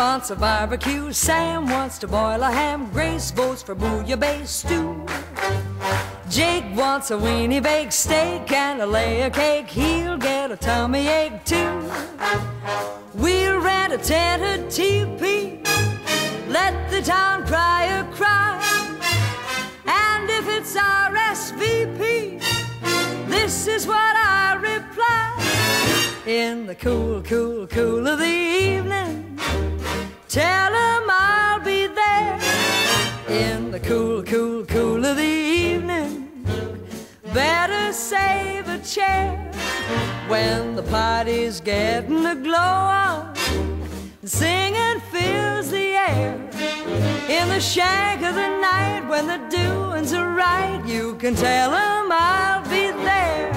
wants a barbecue, Sam wants to boil a ham, Grace votes for bouillabaisse stew. Jake wants a weenie baked steak and a layer cake, he'll get a tummy ache too. We'll rent a tented teepee, let the town crier cry, and if it's RSVP, this is what I reply. In the cool, cool, cool of the evening, tell 'em I'll be there. In the cool, cool, cool of the evening, better save a chair. When the party's getting a glow on, singing fills the air. In the shank of the night, when the doings are right, you can tell 'em I'll be there.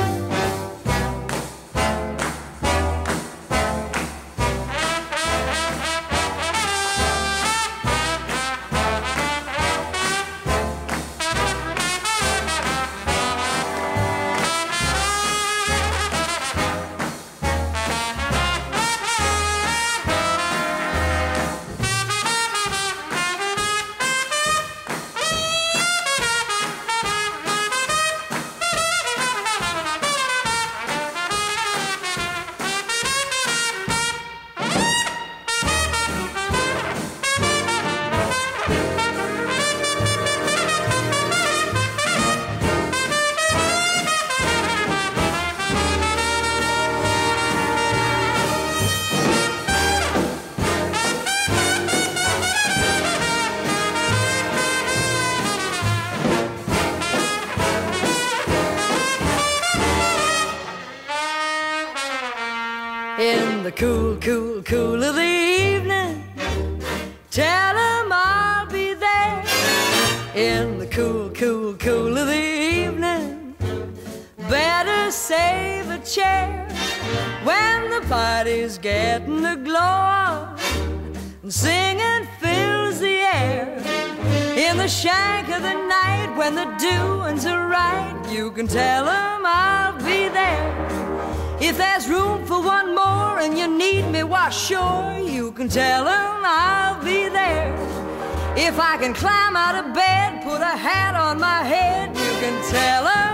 In the cool, cool, cool of the evening, tell 'em I'll be there. In the cool, cool, cool of the evening, better save a chair. When the party's getting a glow on, singing fills the air. In the shank of the night, when the doings are right, you can tell 'em I'll be there. If there's room for one more and you need me, why sure, you can tell 'em I'll be there. If I can climb out of bed, put a hat on my head, you can tell 'em